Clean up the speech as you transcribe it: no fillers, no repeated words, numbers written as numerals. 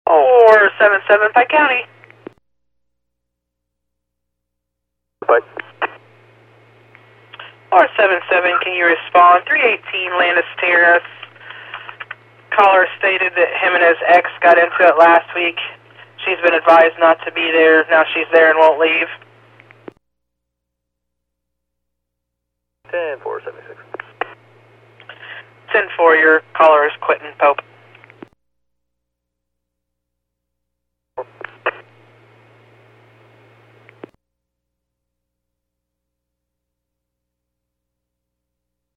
477 Pike County. Pike. 477, can you respond? 318 Landis Terrace. Caller stated that him and his ex got into it last week. She's been advised not to be there. Now she's there and won't leave. 10-476. 10-4, your caller is Quentin Pope.